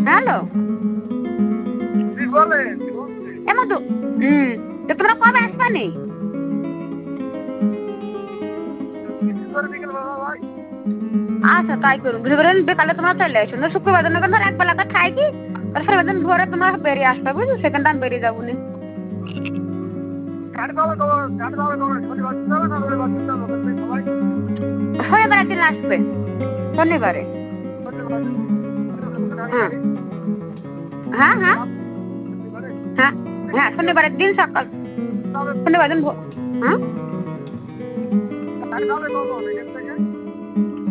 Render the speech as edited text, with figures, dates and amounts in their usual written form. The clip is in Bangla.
হ্যালো এমন তো তো তোমরা কবে আসবানি? আচ্ছা তাই করুন, বুঝতে বেকালে তোমরা চলে আসো না, শুক্রবার দিন ধর এক বেলা খাই কি তারপরে দিন ভোরে তোমরা বেরিয়ে আসবে, বুঝছো? সেখানটা আমি বেরিয়ে যাবো নি। শনিবার দিন আসবে, শনিবারে। হ্যাঁ হ্যাঁ হ্যাঁ হ্যাঁ হ্যাঁ শনিবারের দিন সকাল, শনিবার দিন হ্যাঁ